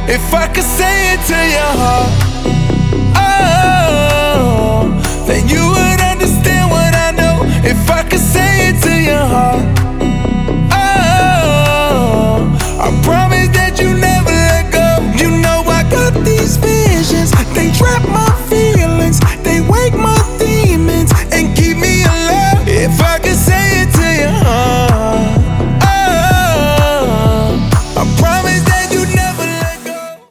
If I could say it to your heart,